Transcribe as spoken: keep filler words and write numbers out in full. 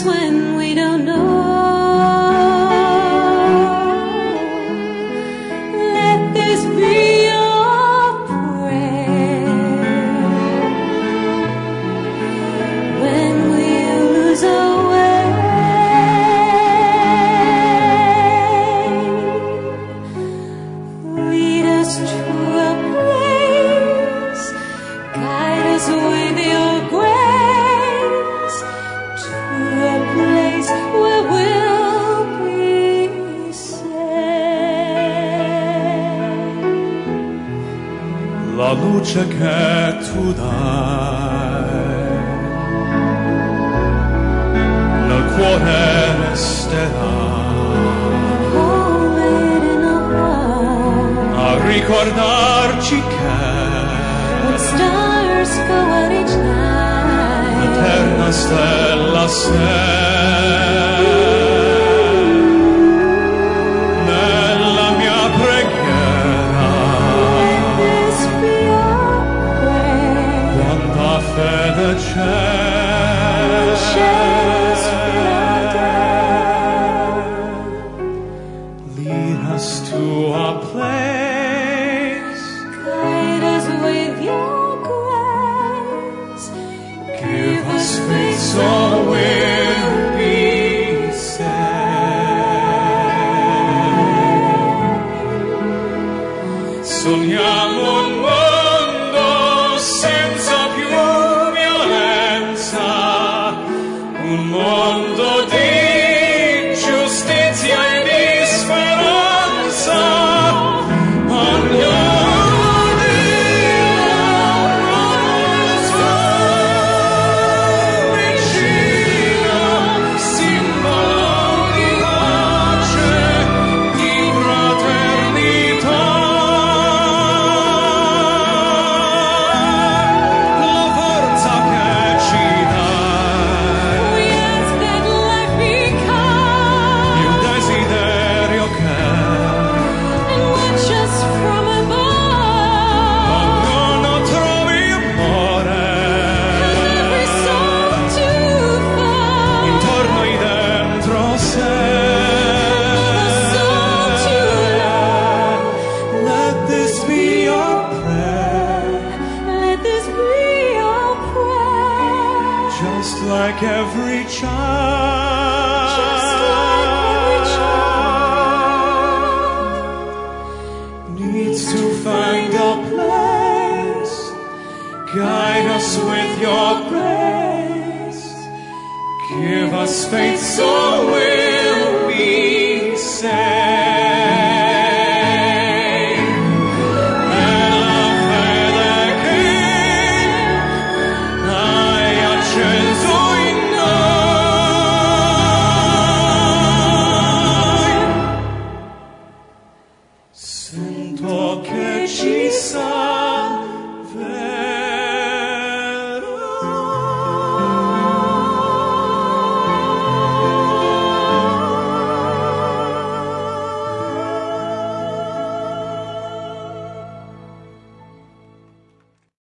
times when we don't know. Let this be your prayer when we lose our way. Lead us to a place, guide us with your grace, to a place where we'll be saved. La luce che tu dai nel cuore resterà Hold it in our heart. a ricordarci che When stars go out each night, l'eterna stella sei. Nella mia preghiera let this be your prayer. quanta fede c'è. Shadows fill our day. Lead us to a place, Guide us with your grace. give us faith so we'll be saved. Sogniamo un mondo senza più violenza, un mondo di giustizia e di speranza. Ognuno di noi vicino, simbolo di pace, di fraternità. La forza che ci dai, We ask that life become il desiderio che and watch us from above. ognuno trovi amore Every soul to find, intorno e dentro sé. a soul to love. Let this be your prayer, Let this be your prayer. just like every child. Just like every child needs to find a place, guide us with your grace, give us faith so we'll be saved. Nella fede che hai acceso in noi, sento che